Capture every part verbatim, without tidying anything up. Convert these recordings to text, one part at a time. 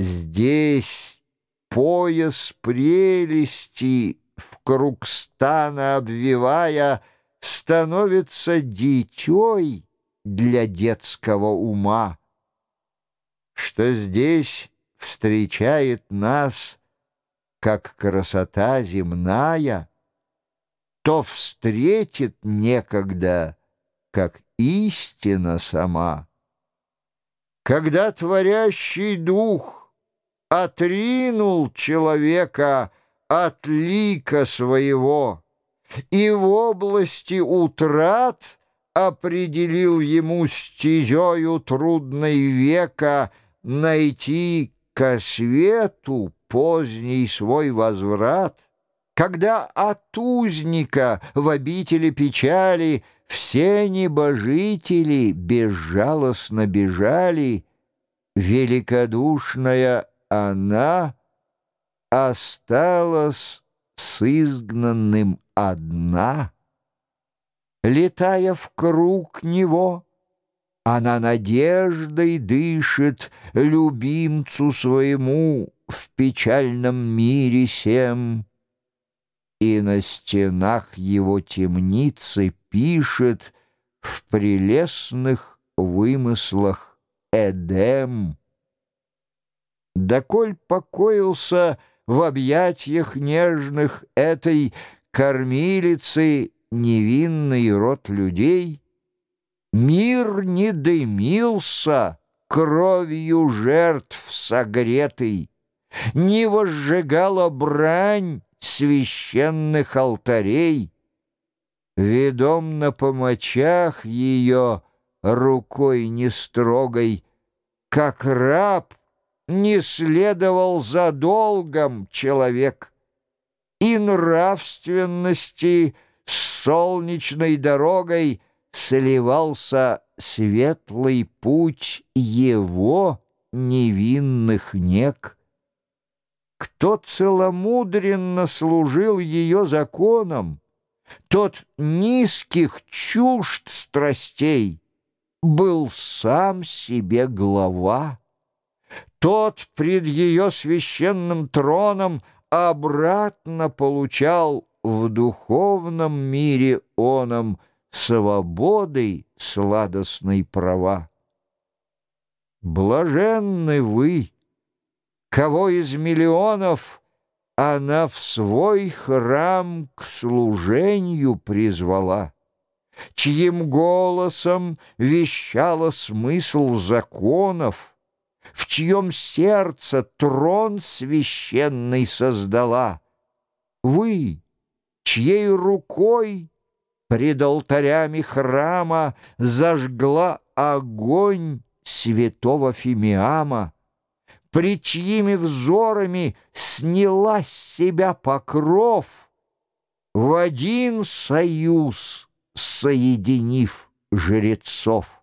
Здесь пояс прелести, в круг стана обвивая, становится дитей для детского ума. Что здесь встречает нас, как красота земная, то встретит некогда, как истина сама. Когда творящий дух отринул человека от лика своего и в области утрат определил ему стезею трудной века найти ко свету поздний свой возврат, когда от узника в обители печали все небожители безжалостно бежали, великодушная она осталась с изгнанным одна. Летая в круг него, она надеждой дышит любимцу своему в печальном мире сем, и на стенах его темницы пишет в прелестных вымыслах Эдем. Доколь покоился в объятиях нежных этой кормилицы невинный род людей, мир не дымился кровью жертв согретый, не возжигала брань священных алтарей. Ведом на помочах ее рукой нестрогой, как раб не следовал за долгом человек, и нравственности с солнечной дорогой сливался светлый путь его невинных нек. Кто целомудренно служил ее законам, тот низких чужд страстей был сам себе глава. Тот пред ее священным троном обратно получал в духовном мире оном свободой сладостной права. Блаженны вы, кого из миллионов она в свой храм к служению призвала, чьим голосом вещала смысл законов, в чьем сердце трон священный создала. Вы, чьей рукой пред алтарями храма зажгла огонь святого Фимиама, пред чьими взорами сняла с себя покров, в один союз соединив жрецов.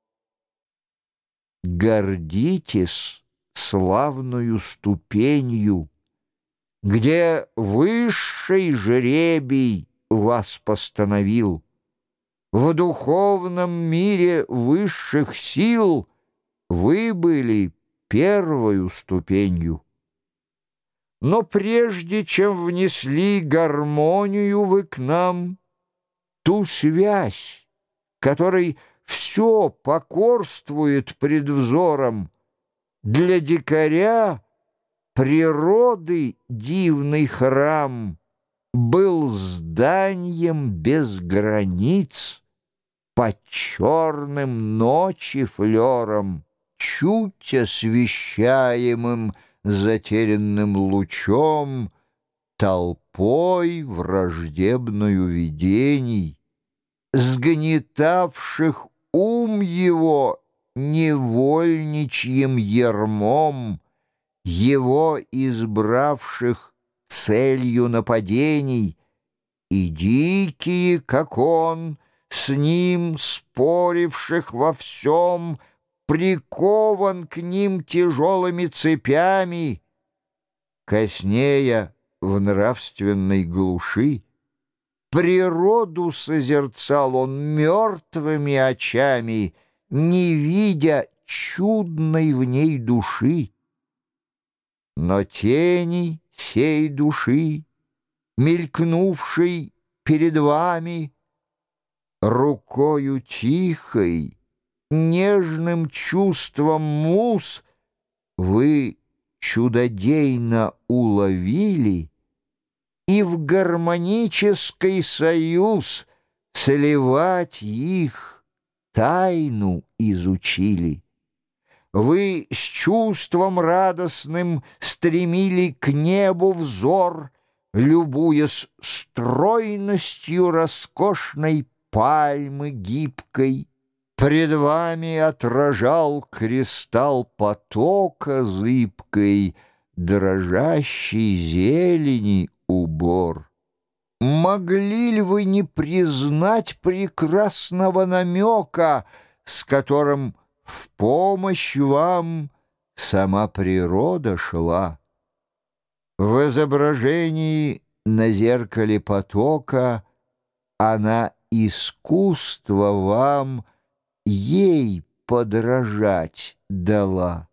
Гордитесь славную ступенью, где высший жребий вас постановил. В духовном мире высших сил вы были первою ступенью. Но прежде чем внесли гармонию вы к нам, ту связь, которой все покорствует пред взором, для дикаря природы дивный храм был зданием без границ, под черным ночи флером, чуть освещаемым затерянным лучом, толпой враждебною видений, сгнетавших ум его невольничьим ярмом, его избравших целью нападений, и дикие, как он, с ним споривших во всем, прикован к ним тяжелыми цепями. Коснея в нравственной глуши, природу созерцал он мертвыми очами, не видя чудной в ней души. Но тени сей души, мелькнувшей перед вами, рукою тихой, нежным чувством муз вы чудодейно уловили и в гармонический союз сливать их тайну изучили. Вы с чувством радостным стремили к небу взор, любуясь стройностью роскошной пальмы гибкой. Пред вами отражал кристалл потока зыбкой дрожащей зелени убор. Могли ли вы не признать прекрасного намека, с которым в помощь вам сама природа шла? В изображении на зеркале потока она искусство вам ей подражать дала.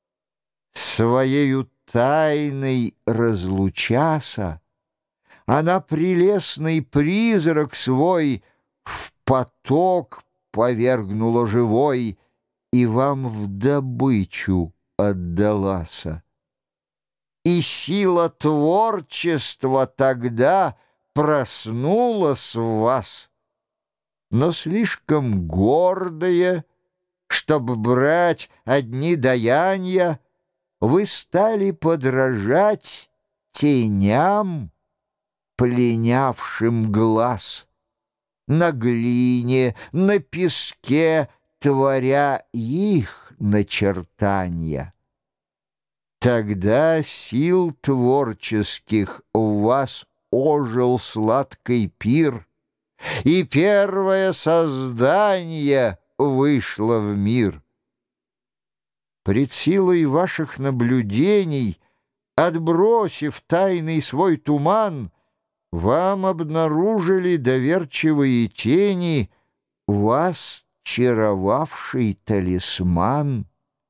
Своею тайной разлучаса она прелестный призрак свой в поток повергнула живой и вам в добычу отдалася. И сила творчества тогда проснулась в вас, но слишком гордые, чтоб брать одни даяния, вы стали подражать теням, пленявшим глаз, на глине, на песке, творя их начертания. Тогда сил творческих у вас ожил сладкий пир, и первое создание вышло в мир. Пред силой ваших наблюдений, отбросив тайный свой туман, вам обнаружили доверчивые тени вас чаровавший талисман.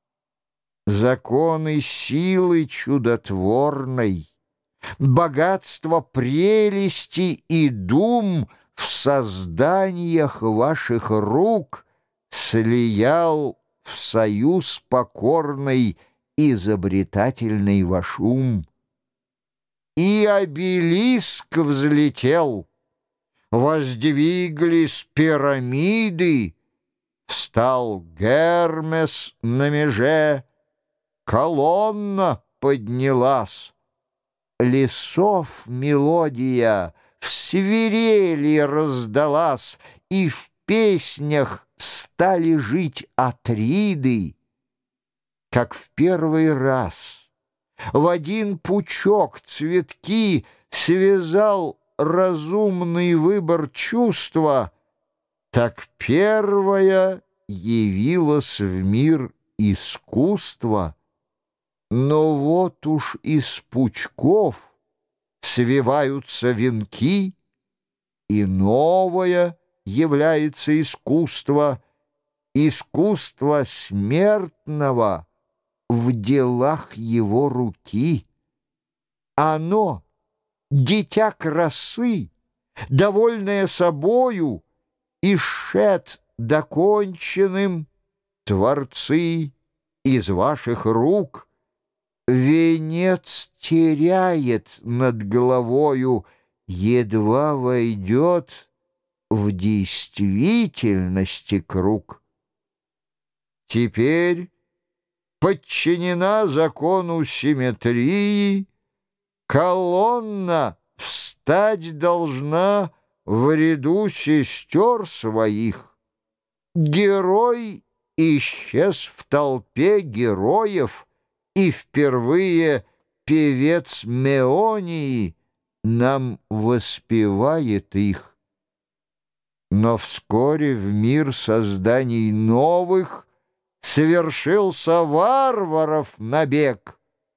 Законы силы чудотворной, богатство прелести и дум в созданиях ваших рук слиял в союз покорный изобретательный ваш ум. И обелиск взлетел, воздвиглись пирамиды, встал Гермес на меже, колонна поднялась. Лесов мелодия в свирели раздалась, и в песнях стали жить Атриды. Как в первый раз в один пучок цветки связал разумный выбор чувства, так первая явилась в мир искусство. Но вот уж из пучков свиваются венки, и новое является искусство, искусство смертного в делах его руки. Оно, дитя красы, довольное собою, и шед доконченным, творцы из ваших рук, венец теряет над головою, едва войдет в действительности круг. Теперь подчинена закону симметрии, колонна встать должна в ряду сестер своих. Герой исчез в толпе героев, и впервые певец Меонии нам воспевает их. Но вскоре в мир созданий новых совершился варваров набег.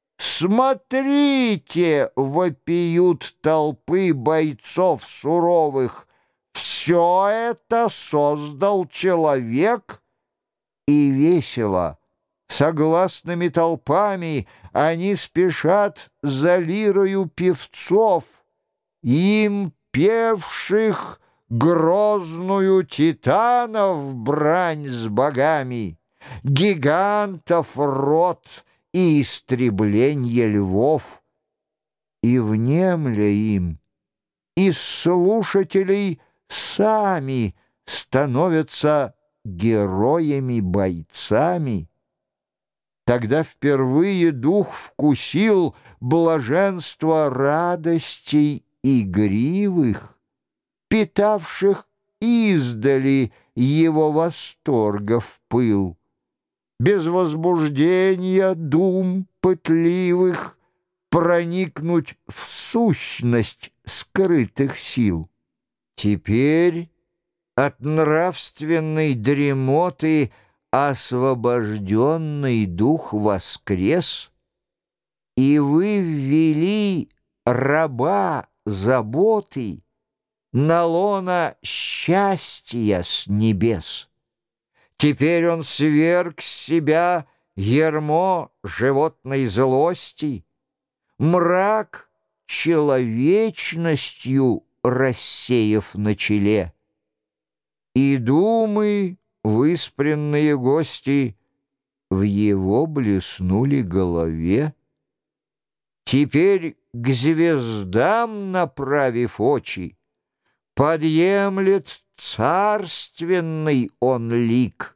Смотрите, вопиют толпы бойцов суровых, все это создал человек, и весело Согласными толпами они спешат за лирою певцов, им певших грозную титанов брань с богами, гигантов род и истребленье львов. И внемля им, из слушателей сами становятся героями-бойцами. Тогда впервые дух вкусил блаженство радостей игривых, питавших издали его восторгов пыл. Без возбуждения дум пытливых проникнуть в сущность скрытых сил. Теперь от нравственной дремоты освобожденный дух воскрес, и вы ввели раба заботы на лона счастья с небес. Теперь он сверг с себя ярмо животной злости, мрак человечностью рассеяв на челе. И думы, выспренные гости, в его блеснули голове. Теперь к звездам направив очи, подъемлет царственный он лик.